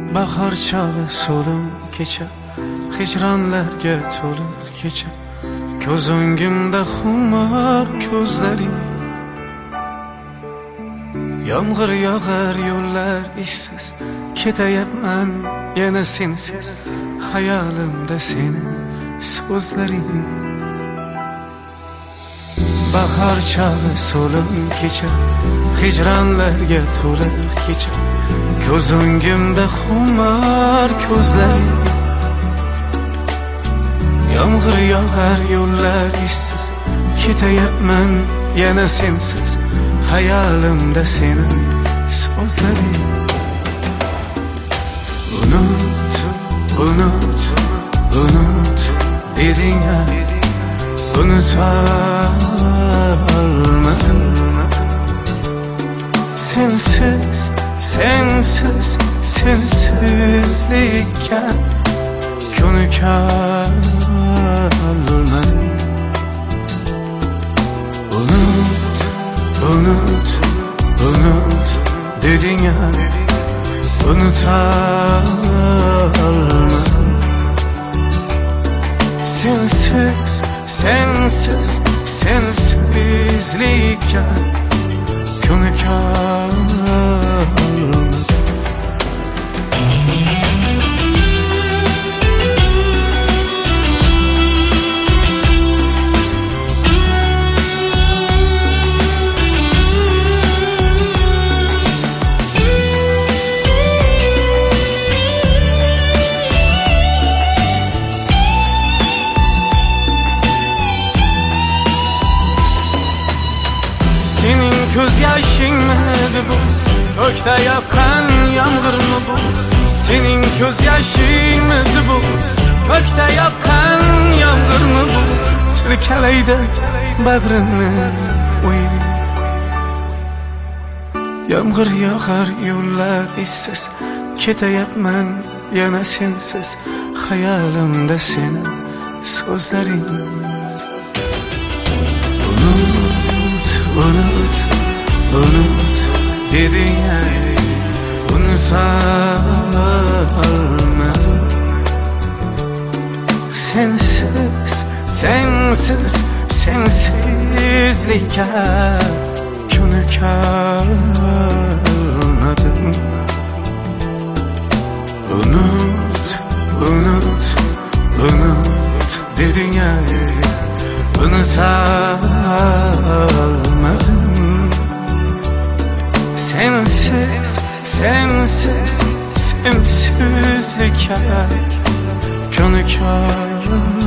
Bahar çağı solib kecha, hicranlarga to'lib kecha. Ko'z o'ngimda xumor ko'zlaring. Yomg'ir yog'ar, yo'llar ishsiz, ketayapman yana sensiz. Hayolimda seni so'zlaring. Bahar chog'i so'lim kecha, hijronlarga to'lib kecha. Ko'z o'ngimda xumor ko'zlaring. Yomg'ir yog'ar, yo'llar ishsiz, ketayapman yana sensiz. Hayolimda seni so'zlaring. Unut, unut, unut deding-a, unutolmadim. Sensiz, sensiz, sensizlikka ko'nikolmadim. Unut, unut, unut deding-a, unutolmadim. Sensiz, sensiz, sensizlikka ko'nikolmadim. Senin göz yaşındı bu, gökte yakan yağmur mu bu? Senin göz yaşındı bu, gökte yakan yağmur mu bu? Türkeleydi bağrını uyur. Yağmur yağar, yollar işsiz, ketayapman yana sensiz. Hayolimda seni so'zlaring. Unut, unut deding-a, unutolmadim. Sensiz, sensiz, sensizlikka ko'nikolmadim. Unut, unut, unut deding-a, unutolmadim. Sensiz, sensiz, sensizlikka ko'nikolmadim.